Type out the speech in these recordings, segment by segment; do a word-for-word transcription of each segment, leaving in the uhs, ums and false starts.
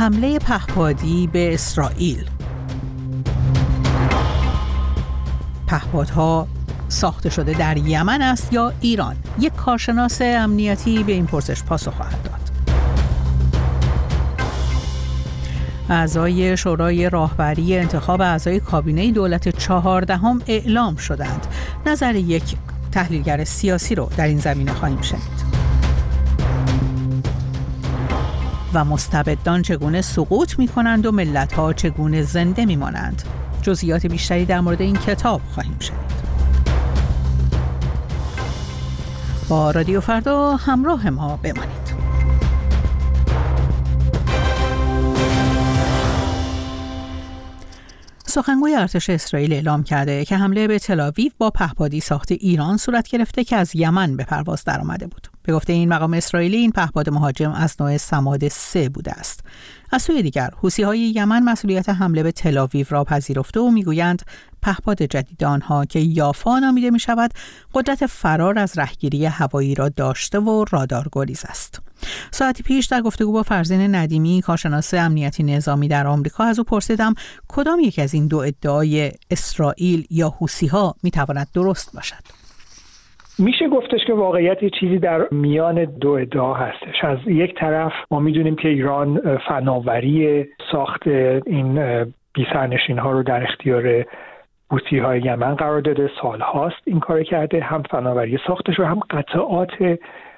حمله پهپادی به اسرائیل. پهپادها ساخته شده در یمن است یا ایران؟ یک کارشناس امنیتی به این پرسش پاسخ خواهد داد. اعضای شورای راهبری انتخاب اعضای کابینه دولت چهاردهم اعلام شدند. نظر یک تحلیلگر سیاسی رو در این زمینه خواهیم شنید. و مستبدان چگونه سقوط می‌کنند و ملت‌ها چگونه زنده می‌مانند. جزئیات بیشتری در مورد این کتاب خواهیم شنید. با رادیو فردا همراه ما بمانید. سخنگوی ارتش اسرائیل اعلام کرده که حمله به تل‌آویو با پهپادی ساخت ایران صورت گرفته که از یمن به پرواز درآمده بود. به گفته این مقام اسرائیلی، این پهپاد مهاجم از نوع صماد سه بوده است. از سوی دیگر، حوثی‌های یمن مسئولیت حمله به تل‌آویو را پذیرفته و میگویند پهپاد جدید آنها که یافا نامیده می شود، قدرت فرار از رهگیری هوایی را داشته و رادارگریز است. ساعتی پیش در گفتگو با فرزین ندیمی، کارشناس امنیتی نظامی در آمریکا، از او پرسیدم کدام یک از این دو ادعای اسرائیل یا حوثی‌ها می تواند درست باشد. میشه گفتش که واقعیت یه چیزی در میان دو ادعا هستش. از یک طرف ما میدونیم که ایران فناوری ساخت این بی‌سرنشین‌ها رو در اختیار حوثی‌های یمن قرار داده، سال هاست این کار کرده، هم فناوری ساختش رو هم قطعات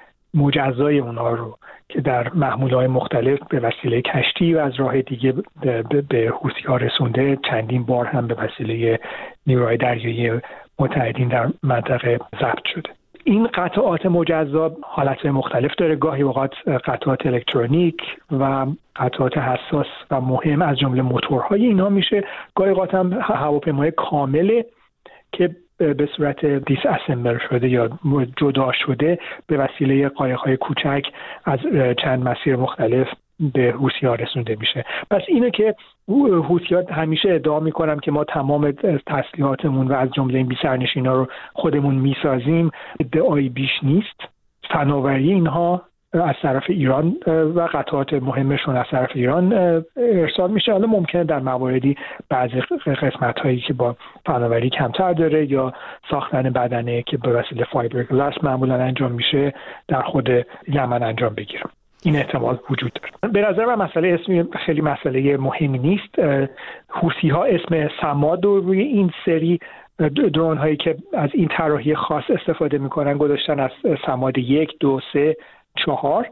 مجزای اونها رو که در محموله‌های مختلف به وسیله کشتی و از راه دیگه به حوثی‌ها رسونده، چندین بار هم به وسیله نیروهای دریایی متحدین در منطقه ضبط شده. این قطعات مجزا حالتهای مختلف داره، گاهی اوقات قطعات الکترونیک و قطعات حساس و مهم از جمله موتورهای اینا میشه، گاهی اوقات هم هواپیمای کامله که به صورت دیس اسمبل شده یا جدا شده به وسیله قایق‌های کوچک از چند مسیر مختلف به حوثی‌ها رسونده میشه. پس اینو که حوثی‌ها همیشه ادعا میکنم که ما تمام تسلیحاتمون و از جمله این بی‌سرنشینا رو خودمون میسازیم، ادعایی بیش نیست. فناوری اینها از طرف ایران و قطعات مهمشون از طرف ایران ارسال میشه. حالا ممکنه در مواردی بعضی قسمت‌هایی که با فناوری کمتر داره یا ساختن بدنه که به وسیله فایبرگلاس معمولا انجام میشه در خود یمن انجام بگیره. این احتمال وجود داره. به نظر من مسئله اسمی خیلی مسئله مهمی نیست. حوثی‌ها اسم صماد رو روی این سری درون هایی که از این طراحی خاص استفاده میکنن گذاشتن، از صماد یک، دو، سه، چهار.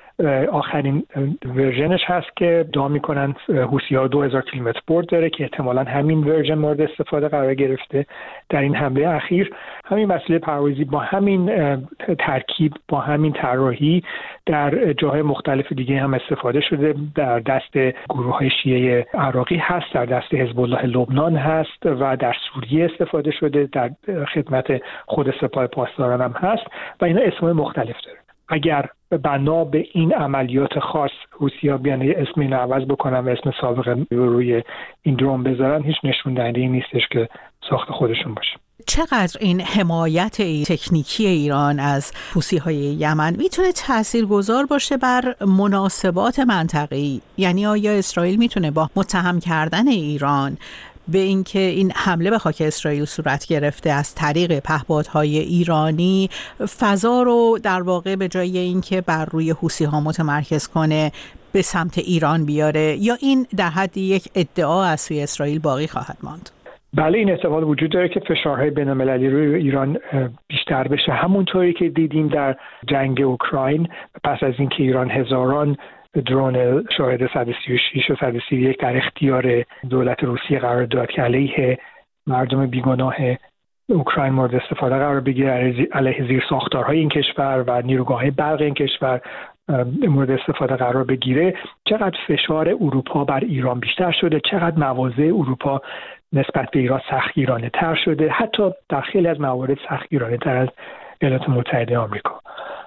آخرین ورژنش هست که ادعا میکنن حوثی‌ها دو هزار کیلومتر برد داره که احتمالاً همین ورژن مورد استفاده قرار گرفته در این حمله اخیر. همین وسیله پروازی با همین ترکیب، با همین طراحی در جاهای مختلف دیگه هم استفاده شده. در دست گروه‌های شیعه عراقی هست، در دست حزب الله لبنان هست و در سوریه استفاده شده، در خدمت خود سپاه پاسداران هم هست و اینا اسمای مختلف داره. اگر بنا به این عملیات خاص حوثی‌ها بیان اسم اینو عوض بکنن و اسم سابق روی این درون بذارن، هیچ نشون دهنده‌ای نیستش که ساخت خودشون باشه. چقدر این حمایت تکنیکی ایران از حوثی‌های یمن میتونه تاثیرگذار باشه بر مناسبات منطقه‌ای؟ یعنی آیا اسرائیل میتونه با متهم کردن ایران به اینکه این حمله به خاک اسرائیل صورت گرفته از طریق پهپادهای ایرانی فضا رو در واقع به جای اینکه بر روی حوثی‌ها متمرکز کنه به سمت ایران بیاره، یا این در حد یک ادعا از سوی اسرائیل باقی خواهد ماند؟ بله، این احتمال وجود داره که فشارهای بین‌المللی روی ایران بیشتر بشه، همونطوری که دیدیم در جنگ اوکراین پس از اینکه ایران هزاران درون شاهد صد و سی و شش و صد و سی و یک در اختیار دولت روسیه قرار داد که علیه مردم بیگناه اوکراین مورد استفاده قرار بگیره، علیه زیر ساختارهای این کشور و نیروگاه‌های برق این کشور مورد استفاده قرار بگیره. چقدر فشار اروپا بر ایران بیشتر شده، چقدر مواضع اروپا نسبت به ایران سختگیرانه تر شده، حتی در خیلی از موارد سختگیرانه تر از ایالات متحده آمریکا.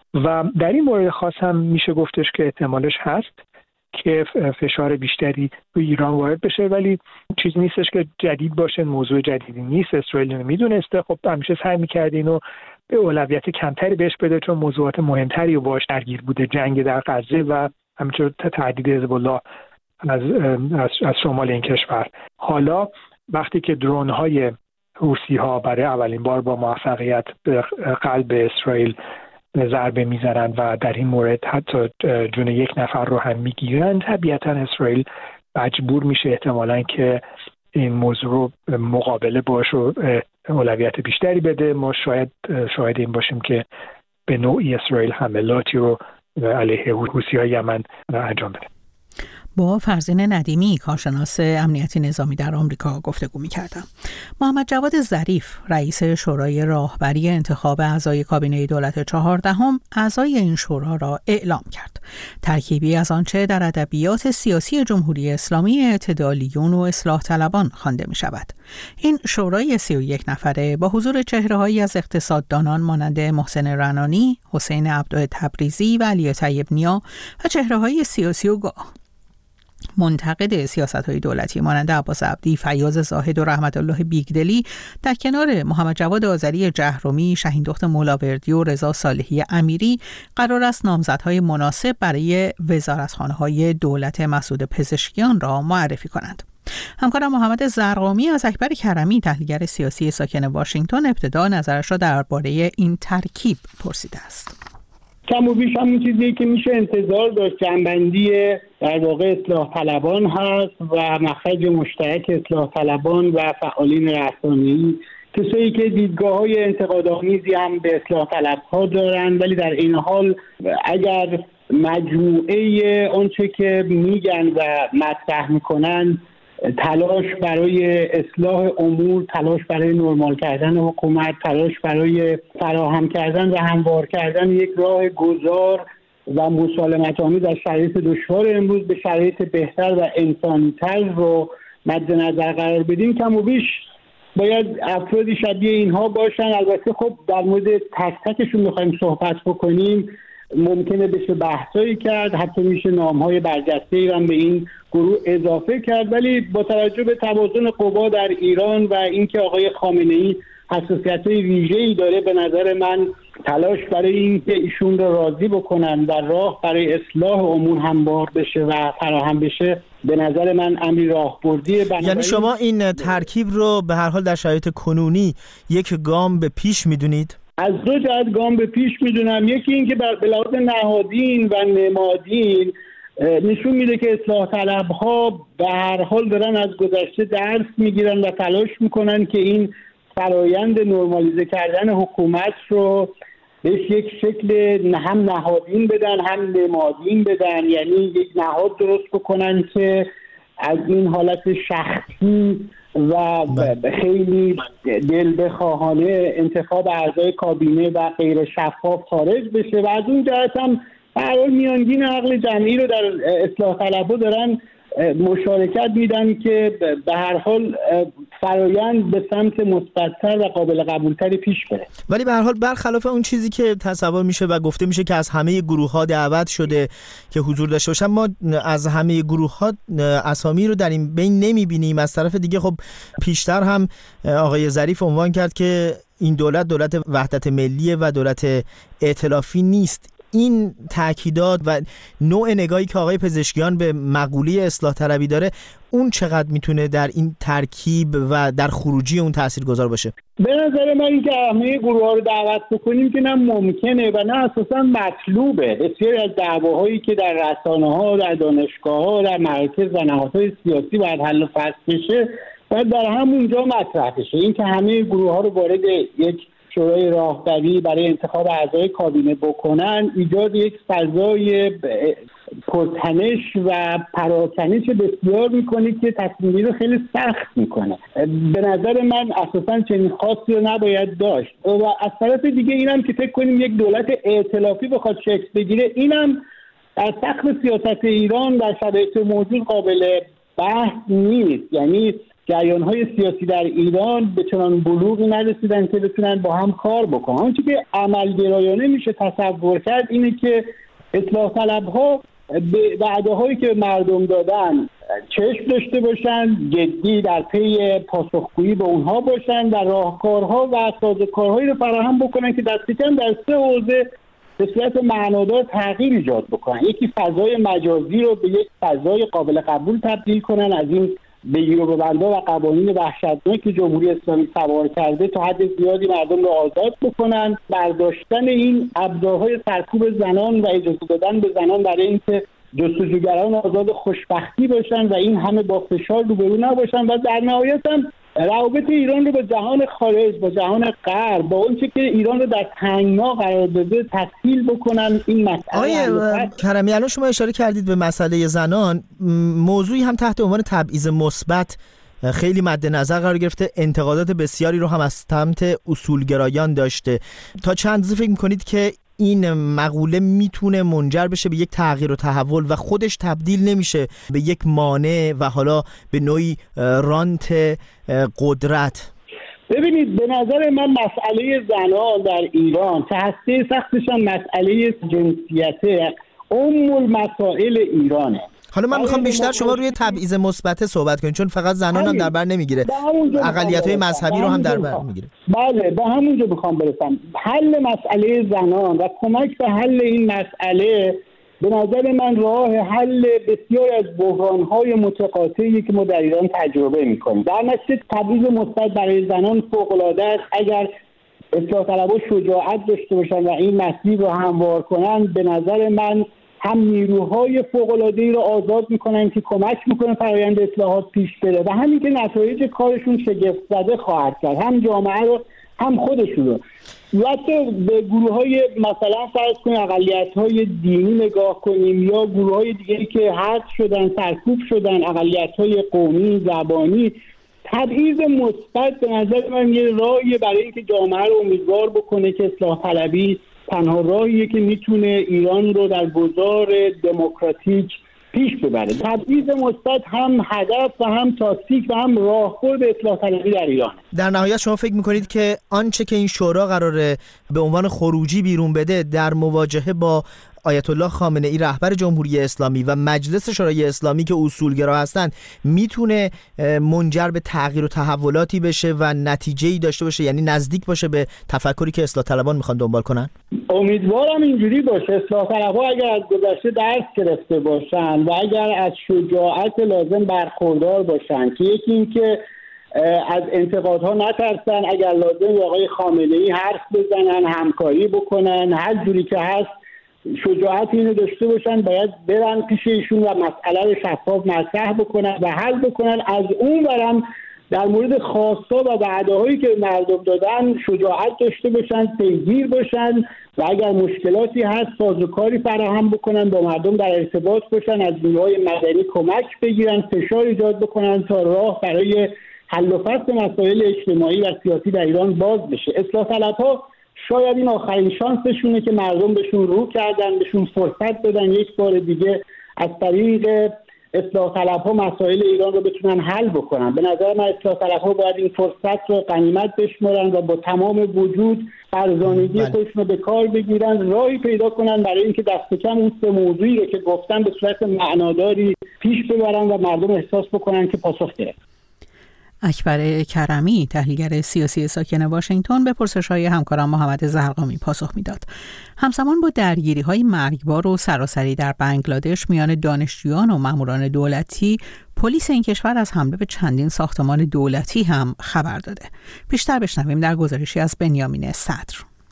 و در این مورد خاص هم میشه گفتش که احتمالش هست که فشار بیشتری به ایران وارد بشه، ولی چیزی نیستش که جدید باشه، موضوع جدیدی نیست. اسرائیل میدونسته، خب همیشه سعی می‌کرد اینو به اولویت کمتری بهش بده چون موضوعات مهمتری رو باش درگیر بوده، جنگ در غزه و همینطور تهدید حزب الله از از, از شمال این کشور. حالا وقتی که درون‌های حوثی‌ها برای اولین بار با موفقیت به قلب اسرائیل ضربه میزنند و در این مورد حتی جون یک نفر رو هم میگیرند، طبیعتا اسرائیل مجبور میشه احتمالاً که این موضوع رو مقابله باش و اولویت بیشتری بده. ما شاید شاید این باشیم که به نوعی اسرائیل حملاتی رو علیه حوثی‌های یمن انجام بده. با فرزین ندیمی، کارشناس امنیتی نظامی در آمریکا گفتگو می‌کردم. محمد جواد ظریف، رئیس شورای راهبری انتخاب اعضای کابینه دولت چهاردهم، اعضای این شورا را اعلام کرد. ترکیبی از آنچه در ادبیات سیاسی جمهوری اسلامی اعتدالیون و اصلاح طلبان خوانده می‌شود. این شورای سی و یک نفره با حضور چهره‌هایی از اقتصاددانان مانند محسن رنانی، حسین عبدو تبریزی و علی طیب نیا و چهره‌های سیاسی و گاه منتقد سیاست‌های دولتی مانند عباس عبدی، فیاض زاهد و رحمت الله بیگدلی در کنار محمد جواد آذری جهرمی، شهین دخت مولاوردی و رضا صالحی امیری قرار است نامزدهای مناسب برای وزارتخانه‌های دولت مسعود پزشکیان را معرفی کنند. همکارم محمد زرقامی از اکبر کرمی، تحلیلگر سیاسی ساکن واشنگتن، ابتدا نظرش را درباره این ترکیب پرسیده است. کم و بیش همون چیزی که میشه انتظار داشت، جنبندی در واقع اصلاح طلبان هست و مخرج مشترک اصلاح طلبان و فعالین رسانه‌ای، کسایی که دیدگاه‌های انتقادآمیزی هم به اصلاح طلب‌ها دارن، ولی در این حال اگر مجموعه آنچه که میگن و مطرح میکنن تلاش برای اصلاح امور، تلاش برای نرمال کردن حکومت، تلاش برای فراهم کردن و هموار کردن یک راه گذار و مسالمت آمیز از شرایط دشوار امروز به شرایط بهتر و انسانی‌تر رو مد نظر قرار بدیم، کم و بیش باید افرادی شبیه اینها باشن. البته خب در مورد تک تکشون می‌خوایم صحبت بکنیم، ممکنه بشه بحثایی کرد، حتی میشه نام‌های برجسته‌ای هم به این گروه اضافه کرد، ولی با توجه به توازن قوا در ایران و اینکه آقای خامنه‌ای حساسیت‌های ویژه‌ای داره، به نظر من تلاش برای اینکه ایشون رو راضی بکنن در راه برای اصلاح امور هموار بشه و فراهم بشه، به نظر من امری راهبردیه. یعنی شما این ترکیب رو به هر حال در شرایط کنونی یک گام به پیش می‌دونید؟ از دو جهت گام به پیش میدونم. یکی این که به لحاظ نهادین و نمادین نشون میده که اصلاح طلب‌ها به هر حال دارن از گذشته درس میگیرن و تلاش میکنن که این فرایند نرمالیزه کردن حکومت رو بهش یک شکل هم نهادین بدن هم نمادین بدن، یعنی یک نهاد درست بکنن که از این حالت شخصی و خیلی دل بخواهانه انتخاب اعضای کابینه و غیر شفاف خارج بشه و از اون جهت هم به هر حال میانگین عقل جمعی رو در اصلاح طلبها دارن مشارکت میدن که به هر حال فرایند به سمت مثبت‌تر و قابل قبولتری پیش بره. ولی به هر حال برخلاف اون چیزی که تصور میشه و گفته میشه که از همه گروه‌ها دعوت شده که حضور داشته باشن، ما از همه گروه‌ها اسامی رو در این بین نمیبینیم. از طرف دیگه خب پیشتر هم آقای ظریف عنوان کرد که این دولت دولت وحدت ملیه و دولت ائتلافی نیست. این تأکیدات و نوع نگاهی که آقای پزشکیان به مقوله اصلاح طلبی داره، اون چقدر میتونه در این ترکیب و در خروجی اون تاثیرگذار باشه؟ به نظر من این که همه گروه ها رو دعوت بکنیم که نه ممکنه و نه اساسا مطلوبه. بسیاری از دعواهایی که در رسانه ها، در دانشگاه ها، در مراکز و نهادهای سیاسی باید حل و فصل بشه، باید در همونجا مطرح بشه. این که همه گروه ها رو وارد یک شورای راهبری برای انتخاب اعضای کابینه بکنن، ایجاد یک فضای پرتنش و پراکنش بسیار میکنه که تصمیمی رو خیلی سخت میکنه. به نظر من اساساً چنین خاصی رو نباید داشت. و از طرف دیگه اینم که فکر کنیم یک دولت ائتلافی بخواد شکل بگیره، اینم در سقف سیاست ایران در شرایط موجود قابل بحث نیست. یعنی جریان‌های سیاسی در ایران به چنان بلوغی نرسیدن که بتونن با هم کار بکنن. آنچه که عملگرایانه میشه تصور کرد اینه که اصلاح طلب‌ها به وعده‌هایی که مردم دادن چشم داشته باشن، جدی در پی پاسخگویی به اونها باشن و راهکارها و سازوکارهایی رو فراهم بکنن که دست کم در سه حوزه به صورت معنادار تغییر ایجاد بکنن، یکی فضای مجازی رو به یک فضای قابل قبول تبدیل کنن، از این بگیر و ببندها و قوانین وحشتناکی که جمهوری اسلامی سوار کرده تا حد زیادی مردم رو آزاد بکنن، برداشتن این ابزارهای سرکوب زنان و اجازه دادن به زنان برای اینکه جستجوگران آزاد خوشبختی باشن و این همه با فشار روبرو نباشن و در نهایت هم روابط ایران رو با جهان خارج، با جهان غرب، با اون چه که ایران رو در تنگنا قرار داده تسهیل بکنن. این مسئله آقای کرمی الان شما اشاره کردید به مسئله زنان، موضوعی هم تحت عنوان تبعیض مثبت خیلی مد نظر قرار گرفته، انتقادات بسیاری رو هم از سمت اصولگرایان داشته. تا چند اندازه فکر می‌کنید که این مقوله میتونه منجر بشه به یک تغییر و تحول و خودش تبدیل نمیشه به یک مانع و حالا به نوعی رانت قدرت؟ ببینید، به نظر من مسئله زنان در ایران که هسته سختشان مسئله جنسیته ام المسائل ایرانه. حالا من میخوام بیشتر شما روی تبعیض مثبت صحبت کنید، چون فقط زنان هم در بر نمیگیره، اقلیت‌های مذهبی رو هم در بر میگیره. بله، به همونجا میخوام برسم. حل مسئله زنان و کمک به حل این مسئله به نظر من راه حل بسیار از بحران‌های متقاطعی که ما در ایران تجربه می‌کنیم. در نتیجه تبعیض مثبت برای زنان فوق‌العاده است. اگر اصلاح طلبها شجاعت داشته باشن و این مسیر رو هموار کنن، به نظر من هم نیروهای فوق‌العاده‌ای رو آزاد میکنن که کمک میکنن فرآیند اصلاحات پیش بره و همین که نتایج کارشون شگفت زده خواهد کرد، هم جامعه رو هم خودشون رو. البته به گروه‌های مثلا فرض کنیم اقلیت‌های دینی نگاه کنیم یا گروه‌های دیگری که حذف شدن، سرکوب شدن، اقلیت‌های قومی، زبانی، تبعیض مثبت به نظر من یه راهیه برای اینکه جامعه رو امیدوار بکنه که اصلاح طلبی تنها راهیه که میتونه ایران رو در گذار دموکراتیک پیش ببره. تبعیض مثبت هم هدف و هم تاکتیک و هم راهبرد اصلاح طلبی در ایران. در نهایت شما فکر میکنید که آنچه که این شورا قراره به عنوان خروجی بیرون بده در مواجهه با آیت الله خامنه ای رهبر جمهوری اسلامی و مجلس شورای اسلامی که اصولگرا هستند میتونه منجر به تغییر و تحولاتی بشه و نتیجه‌ای داشته باشه، یعنی نزدیک باشه به تفکری که اصلاح طلبان میخوان دنبال کنن؟ امیدوارم اینجوری باشه. اصلاح طلبها اگر از گذشته درس گرفته باشن و اگر از شجاعت لازم برخوردار باشن که یکی این که از انتقادها نترسن، اگر لازم آقای خامنه ای حرف بزنن، همکاری بکنن، هر جوری که هست شجاعت اینو داشته باشن، باید برن پیش ایشون و مسئله رو شفاف مطرح بکنن و حل بکنن. از اون برم در مورد خواستا و وعده‌هایی که مردم دادن شجاعت داشته باشن، پیگیر باشن و اگر مشکلاتی هست سازوکاری فراهم بکنن، با مردم در ارتباط باشن، از نیروهای مدنی کمک بگیرن، فشار ایجاد بکنن تا راه برای حل و فصل مسائل اجتماعی و سیاسی در ایران باز بشه. اصلاح طلبها شاید این آخرین شانسشونه که مردم بهشون رو کردن، بهشون فرصت دادن یک بار دیگه از طریق اصلاح طلبها مسائل ایران رو بتونن حل بکنن. به نظر من اصلاح طلبها باید این فرصت رو غنیمت بشمارن و با تمام وجود فرزانگی خودشون رو به کار بگیرن، راهی پیدا کنن برای اینکه دست کم اون سه موضوعی رو که گفتن به صورت معناداری پیش ببرن و مردم احساس بکنن که پاسخ گرفت. اکبر کرمی، تحلیلگر سیاسی ساکن واشنگتن، به پرسش‌های همکارم محمد زرقامی پاسخ میداد. همزمان با درگیری‌های مرگبار و سراسری در بنگلادش میان دانشجویان و ماموران دولتی، پلیس این کشور از حمله به چندین ساختمان دولتی هم خبر داده. بیشتر بشنویم در گزارشی از بنیامین صدر.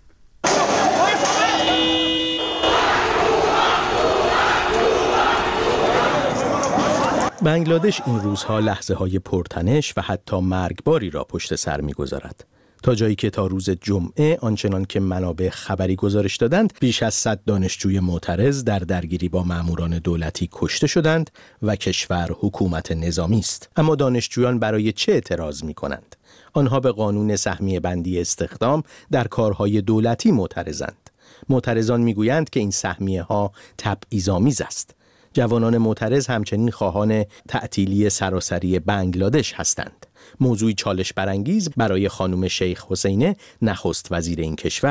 بنگلادش این روزها لحظه های پرتنش و حتی مرگباری را پشت سر می گذارد. تا جایی که تا روز جمعه آنچنان که منابع خبری گزارش دادند بیش از صد دانشجوی معترض در درگیری با ماموران دولتی کشته شدند و کشور حکومت نظامی است. اما دانشجویان برای چه اعتراض می کنند؟ آنها به قانون سهمیه بندی استخدام در کارهای دولتی معترضند. معترضان می گویند که این سهمیه ها تبعیض‌آمیز است. جوانان معترض همچنین خواهان تعطیلی سراسری بنگلادش هستند. موضوعی چالش برانگیز برای خانم شیخ حسینه، نخست وزیر این کشور.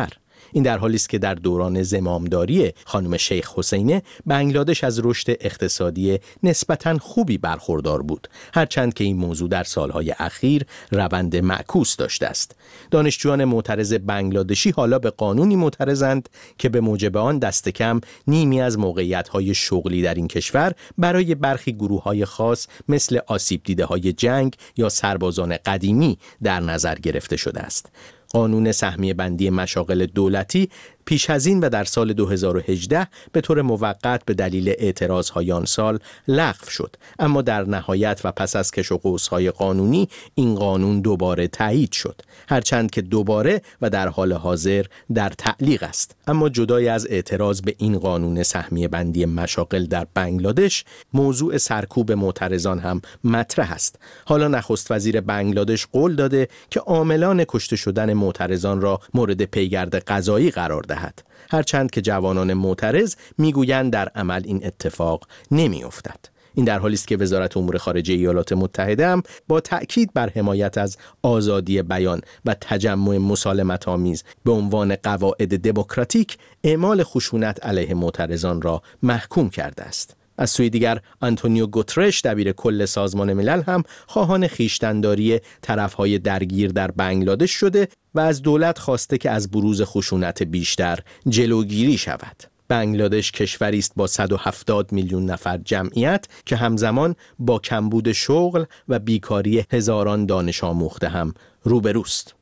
این در حالی است که در دوران زمامداری خانم شیخ حسینه بنگلادش از رشد اقتصادی نسبتاً خوبی برخوردار بود، هرچند که این موضوع در سالهای اخیر روند معکوس داشته است. دانشجویان معترض بنگلادشی حالا به قانونی معترضند که به موجب آن دست کم نیمی از موقعیت‌های شغلی در این کشور برای برخی گروه‌های خاص مثل آسیب دیده‌های جنگ یا سربازان قدیمی در نظر گرفته شده است. قانون سهمیه بندی مشاغل دولتی پیش از این و در سال دو هزار و هجده به طور موقت به دلیل اعتراضهای آن سال لغو شد، اما در نهایت و پس از کش و قوس‌های قانونی این قانون دوباره تایید شد، هرچند که دوباره و در حال حاضر در تعلیق است. اما جدای از اعتراض به این قانون سهمیه بندی مشاغل در بنگلادش، موضوع سرکوب معترضان هم مطرح است. حالا نخست وزیر بنگلادش قول داده که عاملان کشته شدن معترضان را مورد پیگرد قضایی قرار دهد، هرچند که جوانان معترض میگویند در عمل این اتفاق نمیافتد. این در حالی است که وزارت امور خارجه ایالات متحده هم با تأکید بر حمایت از آزادی بیان و تجمع مسالمت‌آمیز به عنوان قواعد دموکراتیک اعمال خشونت علیه معترضان را محکوم کرده است. از سوی دیگر آنتونیو گوترش دبیر کل سازمان ملل هم خواهان خویشتن‌داری طرف‌های درگیر در بنگلادش شده و از دولت خواسته که از بروز خشونت بیشتر جلوگیری شود. بنگلادش کشوری است با صد و هفتاد میلیون نفر جمعیت که همزمان با کمبود شغل و بیکاری هزاران دانش آموخته هم روبروست.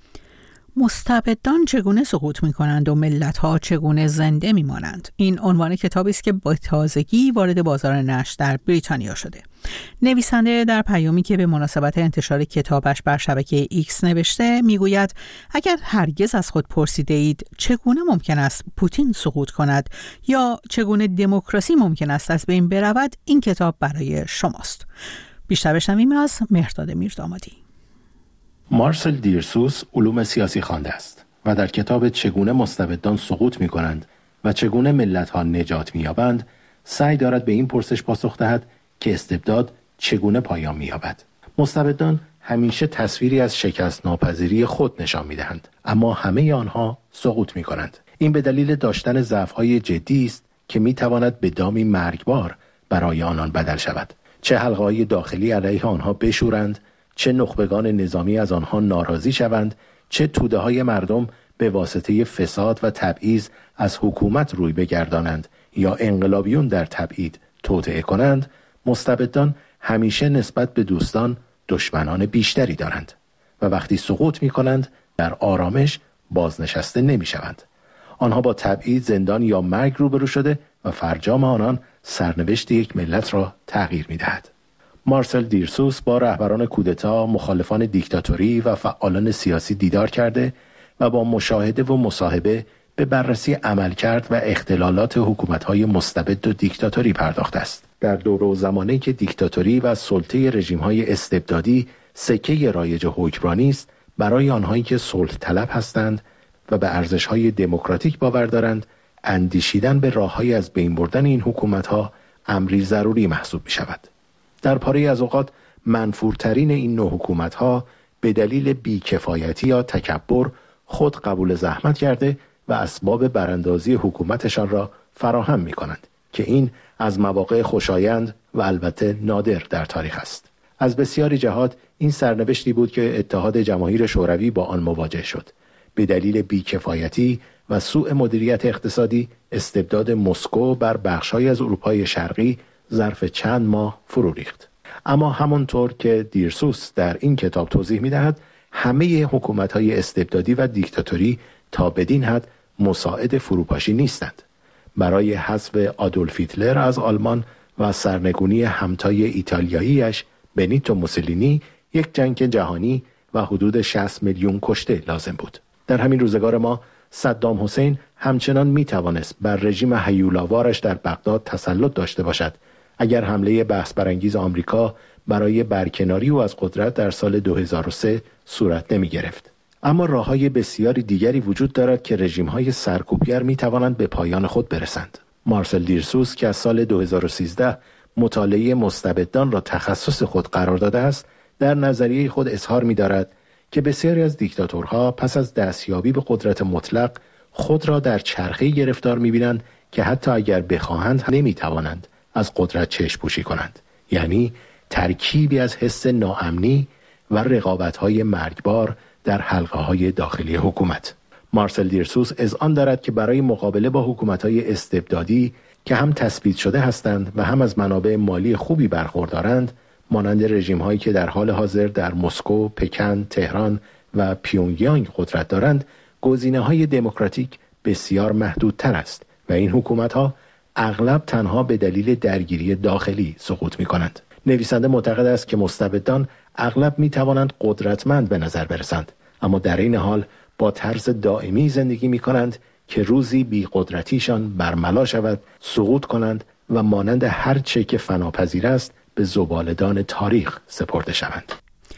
مستبدان چگونه سقوط می‌کنند و ملت‌ها چگونه زنده می‌مانند؟ این عنوان کتابی است که با تازگی وارد بازار نشر در بریتانیا شده. نویسنده در پیامی که به مناسبت انتشار کتابش بر شبکه ایکس نوشته میگوید اگر هرگز از خود پرسیده اید چگونه ممکن است پوتین سقوط کند یا چگونه دموکراسی ممکن است از بین برود، این کتاب برای شماست. بیشتر بشنویم از مهرداد میردامادی. مارسل دیرسوس علوم سیاسی خوانده است و در کتاب چگونه مستبدان سقوط می کنند و چگونه ملت ها نجات می یابند سعی دارد به این پرسش پاسخ دهد که استبداد چگونه پایان می یابد. مستبدان همیشه تصویری از شکست ناپذیری خود نشان می دهند، اما همه آنها سقوط می کنند. این به دلیل داشتن ضعف‌های جدی است که می تواند به دامی مرگبار برای آنان بدل شود. چه حلقه‌های داخلی علیه آنها بشورند، چه نخبگان نظامی از آنها ناراضی شوند، چه توده‌های مردم به واسطه فساد و تبعیض از حکومت روی بگردانند یا انقلابیون در تبعید توطئه کنند، مستبدان همیشه نسبت به دوستان دشمنان بیشتری دارند و وقتی سقوط می کنند در آرامش بازنشسته نمی شوند. آنها با تبعید، زندان یا مرگ روبرو شده و فرجام آنان سرنوشت یک ملت را تغییر می دهد. مارسل دیرسوس با رهبران کودتا، مخالفان دیکتاتوری و فعالان سیاسی دیدار کرده و با مشاهده و مصاحبه به بررسی عملکرد و اختلالات حکومت‌های مستبد و دیکتاتوری پرداخته است. در دور و زمانی که دیکتاتوری و سلطه رژیم‌های استبدادی سکه رایج حکمرانی است، برای آنهایی که صلح طلب هستند و به ارزش‌های دموکراتیک باور دارند، اندیشیدن به راه‌های از بین بردن این حکومت‌ها امری ضروری محسوب می‌شود. در پاره از اوقات منفورترین این نوع حکومت‌ها به دلیل بیکفایتی یا تکبر خود قبول زحمت کرده و اسباب براندازی حکومتشان را فراهم می‌کنند که این از مواقع خوشایند و البته نادر در تاریخ است. از بسیاری جهات این سرنوشتی بود که اتحاد جماهیر شوروی با آن مواجه شد. به دلیل بیکفایتی و سوء مدیریت اقتصادی، استبداد مسکو بر بخش‌هایی از اروپای شرقی ظرف چند ماه فرو ریخت. اما همانطور که دیرسوس در این کتاب توضیح می‌دهد، همه حکومت‌های استبدادی و دیکتاتوری تا بدین حد مساعد فروپاشی نیستند. برای حذف آدولف هیتلر از آلمان و سرنگونی همتای ایتالیاییش بنیتو موسولینی یک جنگ جهانی و حدود شصت میلیون کشته لازم بود. در همین روزگار ما صدام حسین همچنان می توانست بر رژیم هیولاوارش در بغداد تسلط داشته باشد اگر حمله بحث برانگیز آمریکا برای برکناری او از قدرت در سال دو هزار و سه صورت نمی گرفت. اما راه‌های بسیاری دیگری وجود دارد که رژیم‌های سرکوبگر می توانند به پایان خود برسند. مارسل دیرسوس که از سال دو هزار و سیزده مطالعه مستبدان را تخصص خود قرار داده است، در نظریه خود اظهار می دارد که بسیاری از دیکتاتورها پس از دستیابی به قدرت مطلق خود را در چرخه‌ای گرفتار می‌بینند که حتی اگر بخواهند نمی‌توانند از قدرت چشم پوشی کنند. یعنی ترکیبی از حس ناامنی و رقابت‌های مرگبار در حلقه‌های داخلی حکومت. مارسل دیرسوس اذعان دارد که برای مقابله با حکومت‌های استبدادی که هم تثبیت شده هستند و هم از منابع مالی خوبی برخوردارند، مانند رژیم‌هایی که در حال حاضر در مسکو، پکن، تهران و پیونگیانگ قدرت دارند، گزینه‌های دموکراتیک بسیار محدودتر است و این حکومت‌ها اغلب تنها به دلیل درگیری داخلی سقوط می‌کنند. نویسنده معتقد است که مستبدان اغلب می‌توانند قدرتمند به نظر برسند، اما در این حال با طرز دائمی زندگی می‌کنند که روزی بی قدرتیشان برملا شود، سقوط کنند و مانند هر چه که فناپذیر است به زباله‌دان تاریخ سپرده شوند.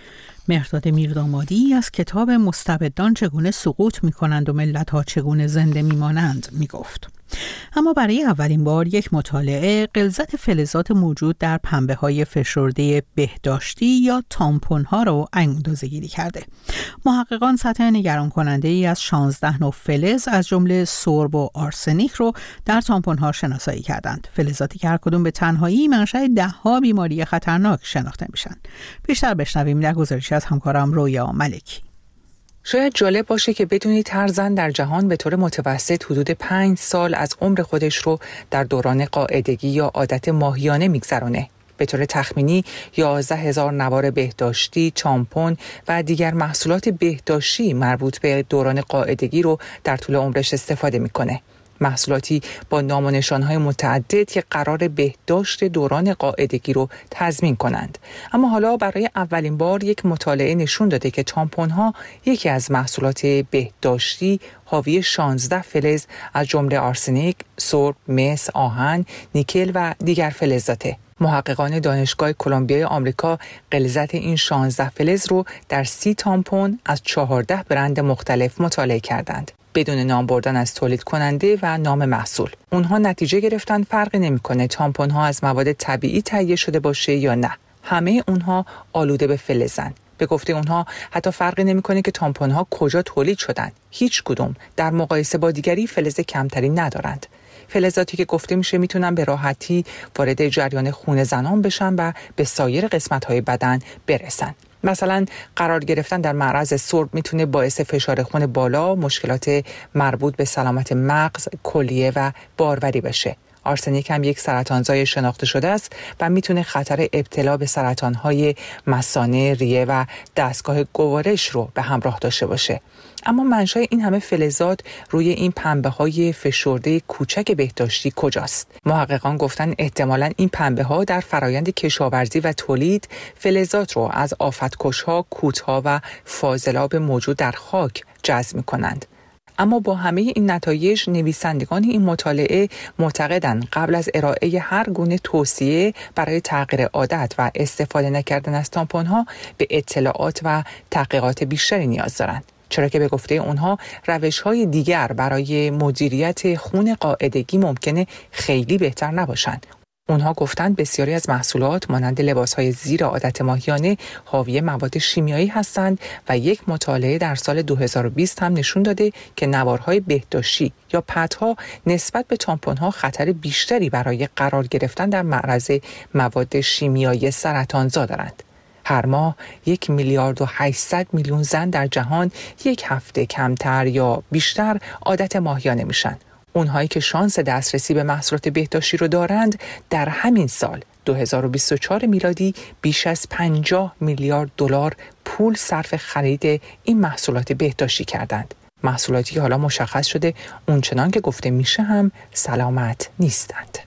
مهرداد میردامادی از کتاب مستبدان چگونه سقوط می‌کنند و ملت‌ها چگونه زنده می‌مانند می‌گفت. اما برای اولین بار یک مطالعه غلظت فلزات موجود در پنبه‌های فشرده بهداشتی یا تامپون‌ها رو اندازه‌گیری کرده. محققان سطح نگران کننده ای از شانزده نوع فلز از جمله سرب و آرسنیک رو در تامپون‌ها شناسایی کردند. فلزاتی که هر کدوم به تنهایی منشأ ده‌ها بیماری خطرناک شناخته میشن. بیشتر بشنویم در گزارشی از همکارم رویا ملکی. شاید جالب باشه که بدونید هر زن در جهان به طور متوسط حدود پنج سال از عمر خودش رو در دوران قاعدگی یا عادت ماهیانه میگذرونه. به طور تخمینی یازده هزار نوار بهداشتی، تامپون و دیگر محصولات بهداشتی مربوط به دوران قاعدگی رو در طول عمرش استفاده میکنه. محصولاتی با نام و نشانهای متعدد که قرار بهداشت دوران قاعدگی رو تضمین کنند. اما حالا برای اولین بار یک مطالعه نشون داده که تامپون‌ها یکی از محصولات بهداشتی حاوی شانزده فلز از جمله آرسنیک، سرب، مس، آهن، نیکل و دیگر فلزاته. محققان دانشگاه کلمبیای آمریکا غلظت این شانزده فلز رو در سی تامپون از چهارده برند مختلف مطالعه کردند. بدون نام بردن از تولید کننده و نام محصول. اونها نتیجه گرفتن فرقی نمی‌کنه تامپون ها از مواد طبیعی تهیه شده باشه یا نه. همه اونها آلوده به فلزن. به گفته اونها حتی فرقی نمی‌کنه که تامپون ها کجا تولید شدن. هیچ کدوم در مقایسه با دیگری فلز کمتری ندارند. فلزاتی که گفته میشه میتونن به راحتی وارد جریان خون زنان بشن و به سایر قسمت‌های بدن برسن. مثلا قرار گرفتن در معرض سرب میتونه باعث فشار خون بالا، مشکلات مربوط به سلامت مغز، کلیه و باروری بشه. آرسنیک هم یک سرطانزای شناخته شده است و میتونه خطر ابتلا به سرطانهای مثانه، ریه و دستگاه گوارش رو به همراه داشته باشه. اما منشأ این همه فلزات روی این پنبه‌های فشرده کوچک بهداشتی کجاست؟ محققان گفتن احتمالاً این پنبه‌ها در فرایند کشاورزی و تولید فلزات رو از آفتکش‌ها، کوت‌ها و فاضلاب موجود در خاک جذب می‌کنند. اما با همه این نتایج نویسندگان این مطالعه معتقدند قبل از ارائه هر گونه توصیه برای تغییر عادت و استفاده نکردن از تامپون‌ها به اطلاعات و تحقیقات بیشتری نیاز دارند. چرا که به گفته اونها روش‌های دیگر برای مدیریت خون قاعدگی ممکنه خیلی بهتر نباشند. اونها گفتند بسیاری از محصولات مانند لباس‌های زیر عادت ماهیانه حاوی مواد شیمیایی هستند و یک مطالعه در سال دو هزار و بیست هم نشون داده که نوارهای بهداشتی یا پدها نسبت به تامپون‌ها خطر بیشتری برای قرار گرفتن در معرض مواد شیمیایی سرطانزا دارند. هر ماه یک میلیارد و هشتصد میلیون زن در جهان یک هفته کمتر یا بیشتر عادت ماهیانه میشن. اونهایی که شانس دسترسی به محصولات بهداشتی رو دارند در همین سال دو هزار و بیست و چهار میلادی بیش از پنجاه میلیارد دلار پول صرف خرید این محصولات بهداشتی کردند. محصولاتی که حالا مشخص شده اونچنان که گفته میشه هم سلامت نیستند.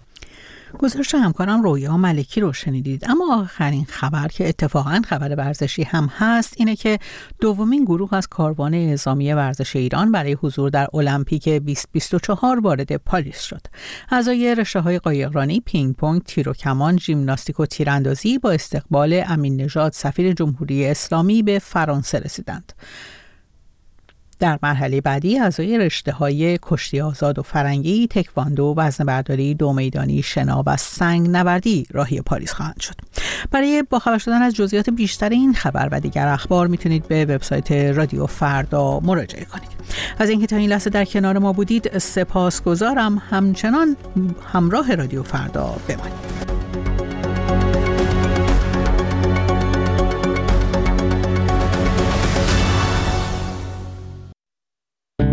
گزارش همکارم رویا ملکی رو شنیدید. اما آخرین خبر که اتفاقاً خبر ورزشی هم هست اینه که دومین گروه از کاروان نظامی ورزش ایران برای حضور در المپیک بیست بیست و چهار وارد پاریس شد. اعضای رشته‌های قایقرانی، پینگ پونگ، تیر و کمان، ژیمناستیک و تیراندازی با استقبال امین نژاد سفیر جمهوری اسلامی به فرانسه رسیدند. در مرحله بعدی اعضای رشته‌های کشتی آزاد و فرنگی، تکواندو، وزنه‌برداری، دو میدانی، شنا و سنگ نوردی راهی پاریس خواهند شد. برای با خبر شدن از جزئیات بیشتر این خبر و دیگر اخبار میتونید به وبسایت رادیو فردا مراجعه کنید. از اینکه تا این لحظه در کنار ما بودید سپاسگزارم. همچنان همراه رادیو فردا بمانید.